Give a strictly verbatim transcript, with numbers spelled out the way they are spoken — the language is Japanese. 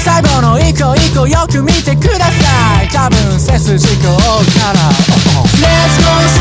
細胞の一個一個よく見てください。多分背筋こうから Let's go